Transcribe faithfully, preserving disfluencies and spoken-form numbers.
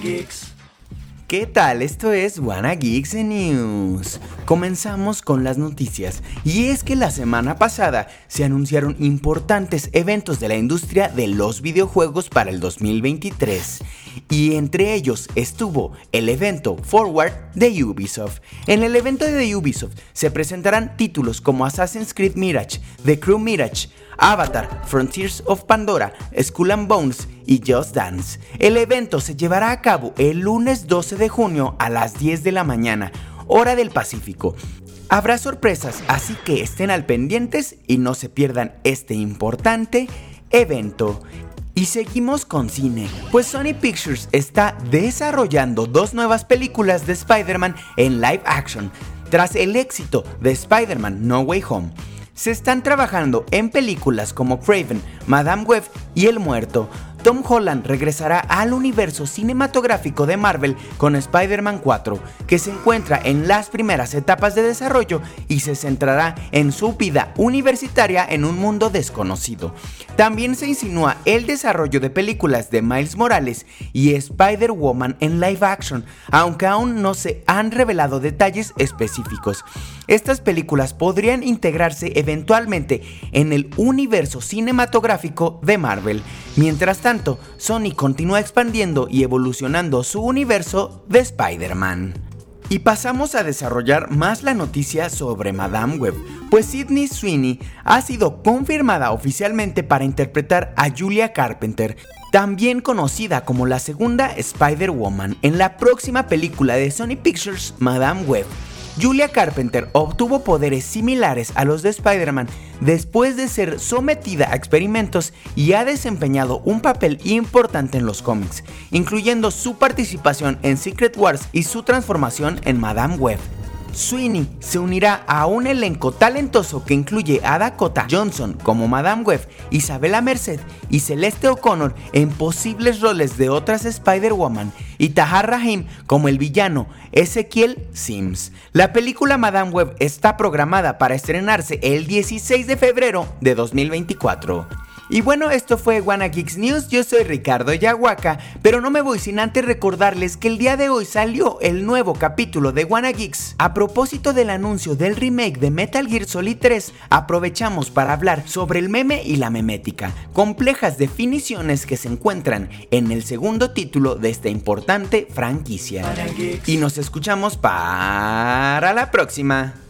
¿Qué tal? Esto es Wanna Geeks News. Comenzamos con las noticias, y es que la semana pasada se anunciaron importantes eventos de la industria de los videojuegos para el dos mil veintitrés, y entre ellos estuvo el evento Forward de Ubisoft. En el evento de Ubisoft se presentarán títulos como Assassin's Creed Mirage, The Crew Mirage, Avatar, Frontiers of Pandora, Skull and Bones y Just Dance. El evento se llevará a cabo el lunes doce de junio a las diez de la mañana, hora del Pacífico. Habrá sorpresas, así que estén al pendientes y no se pierdan este importante evento. Y seguimos con cine, pues Sony Pictures está desarrollando dos nuevas películas de Spider-Man en live action, tras el éxito de Spider-Man No Way Home. Se están trabajando en películas como Kraven, Madame Web y El Muerto. Tom Holland regresará al universo cinematográfico de Marvel con Spider-Man cuatro, que se encuentra en las primeras etapas de desarrollo y se centrará en su vida universitaria en un mundo desconocido. También se insinúa el desarrollo de películas de Miles Morales y Spider-Woman en live action, aunque aún no se han revelado detalles específicos. Estas películas podrían integrarse eventualmente en el universo cinematográfico de Marvel. Mientras tanto, Sony continúa expandiendo y evolucionando su universo de Spider-Man. Y pasamos a desarrollar más la noticia sobre Madame Web, pues Sydney Sweeney ha sido confirmada oficialmente para interpretar a Julia Carpenter, también conocida como la segunda Spider-Woman, en la próxima película de Sony Pictures, Madame Web. Julia Carpenter obtuvo poderes similares a los de Spider-Man después de ser sometida a experimentos y ha desempeñado un papel importante en los cómics, incluyendo su participación en Secret Wars y su transformación en Madame Web. Sweeney se unirá a un elenco talentoso que incluye a Dakota Johnson como Madame Web, Isabella Merced y Celeste O'Connor en posibles roles de otras Spider-Woman, y Tahar Rahim como el villano Ezekiel Sims. La película Madame Web está programada para estrenarse el dieciséis de febrero de dos mil veinticuatro. Y bueno, esto fue Wanna Geeks News. Yo soy Ricardo Yahuaca, pero no me voy sin antes recordarles que el día de hoy salió el nuevo capítulo de Wanna Geeks. A propósito del anuncio del remake de Metal Gear Solid tres, aprovechamos para hablar sobre el meme y la memética, complejas definiciones que se encuentran en el segundo título de esta importante franquicia. Y nos escuchamos para la próxima.